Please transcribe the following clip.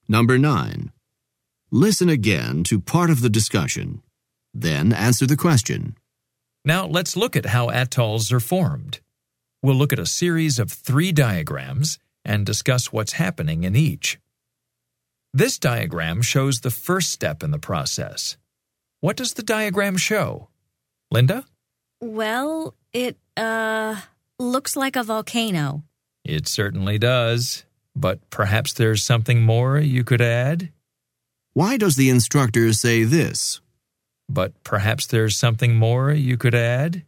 Number 9. Listen again to part of the discussion. Then answer the question. Now let's look at how atolls are formed. We'll look at a series of 3 diagrams and discuss what's happening in each. This diagram shows the first step in the process. What does the diagram show? Linda? Well, it, looks like a volcano. It certainly does. But perhaps there's something more you could add? Why does the instructor say this? But perhaps there's something more you could add?